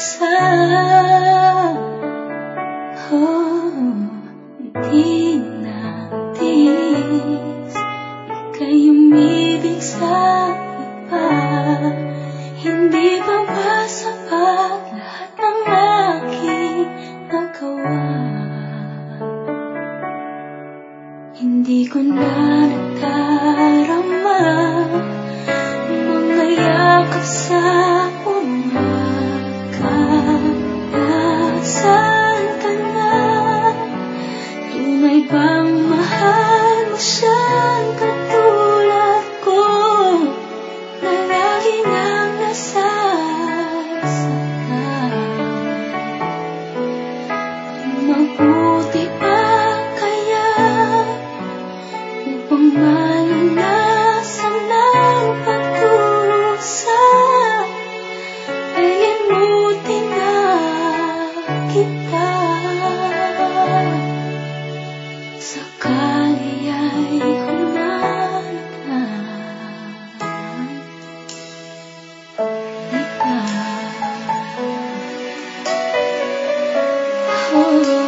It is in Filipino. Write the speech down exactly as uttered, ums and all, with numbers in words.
mag-isa. Oh, di nais ika'y umibig sa iba. Hindi ba masapat lahat ng aking nagawa? Hindi ko na nadarama mga yakap sa umaga. Nasaan ka na? Tunay bang mahal mo siyang katulad ko, na lagi nang nasasaktan? Mabuti pa kaya upang malanasan ng pagkusa, ay limuti na kita. Sakali ay humanap na iba. Oh,